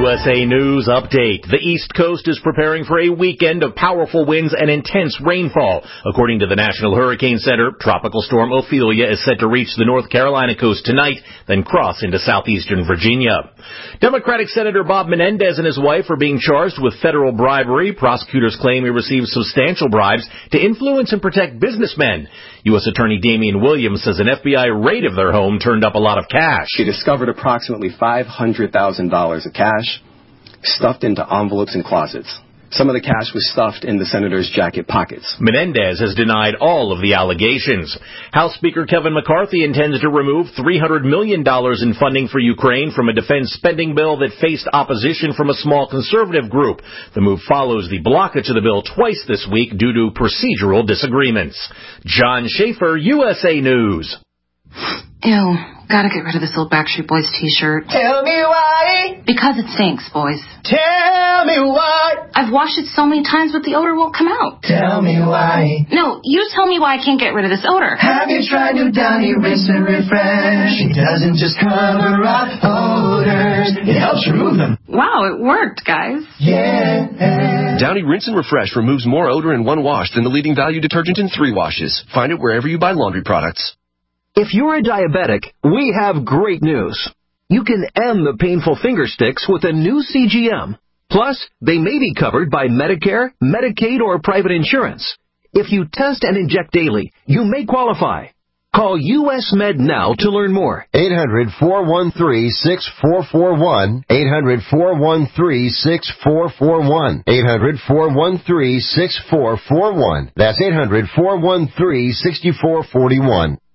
USA News Update. The East Coast is preparing for a weekend of powerful winds and intense rainfall. According to the National Hurricane Center, Tropical Storm Ophelia is set to reach the North Carolina coast tonight, then cross into southeastern Virginia. Democratic Senator Bob Menendez and his wife are being charged with federal bribery. Prosecutors claim he received substantial bribes to influence and protect businessmen. U.S. Attorney Damian Williams says an FBI raid of their home turned up a lot of cash. She discovered approximately $500,000 of cash stuffed into envelopes and closets. Some of the cash was stuffed in the senator's jacket pockets. Menendez has denied all of the allegations. House Speaker Kevin McCarthy intends to remove $300 million in funding for Ukraine from a defense spending bill that faced opposition from a small conservative group. The move follows the blockage of the bill twice this week due to procedural disagreements. John Schaefer, USA News. Ew, gotta get rid of this old Backstreet Boys t-shirt. Tell me why. Because it stinks, boys. Tell me why. I've washed it so many times, but the odor won't come out. Tell me why. No, you tell me why I can't get rid of this odor. Have you tried new Downy Rinse and Refresh? It doesn't just cover up odors, it helps remove them. Wow, it worked, guys. Yeah. Downy Rinse and Refresh removes more odor in one wash than the leading value detergent in 3 washes. Find it wherever you buy laundry products. If you're a diabetic, we have great news. You can end the painful finger sticks with a new CGM. Plus, they may be covered by Medicare, Medicaid, or private insurance. If you test and inject daily, you may qualify. Call US Med now to learn more. 800-413-6441. 800-413-6441. 800-413-6441. That's 800-413-6441.